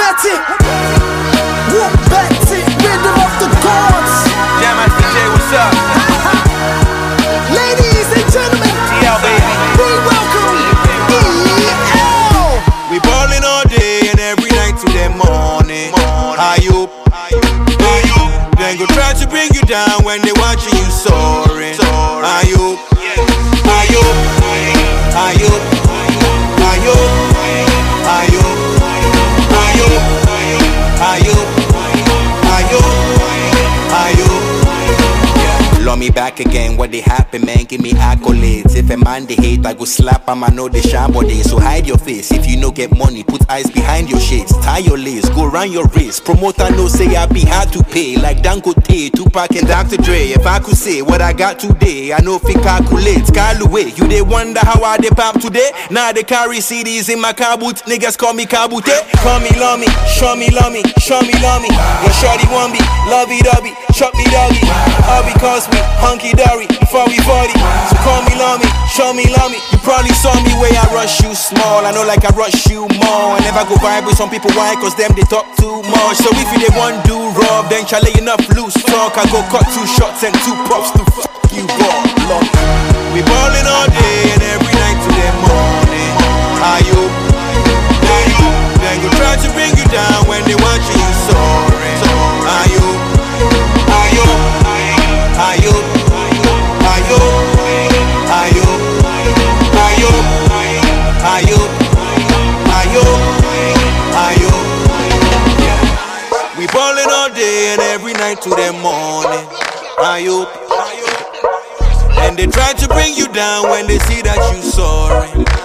Betty, whoop Betty, rhythm of the gods. Yeah, man, DJ, what's up? Ladies and gentlemen, TL, baby. be welcome, EL. We ballin' all day and every night to the morning. High up, then go try to bring you down when they watching you soaring. High up, high up, high up, high up, high up, high up, high up, high up, high up. Love me back again, what they happen, man, give me accolades. If a man they hate, I go slap him, I know they shine body. So hide your face, if you no get money, put eyes behind your shades. Tie your lace, go run your race. Promoter no say I be hard to pay, like Dangote, Tupac and Dr. Dre. If I could say what I got today, I know if it calculates. Callaway, you they wonder how I they pop today? Now they carry CDs in my car boot, niggas call me Kabute. Call me love me, show me love me, show me love me. When shorty want me, lovey-dovey, chop me doggy. All because we hunky-dory before we 40. So call me love me, show me love me. You probably saw me where I rush you small. I know like I rush you more. I never go vibe with some people, why? Cause them they talk too much. So if you they want do rob, then chale enough loose talk. I go cut 2 shots and 2 props to fuck you God. Love. We ballin' all day and every night to the morning. High up, then go try to bring you down when they watching you soaring. High up, high up, high up, high up, high up, high up, high up, high up, high up. We ballin' all day and every night to the morning. High up, and they try to bring you down when they see that you soaring.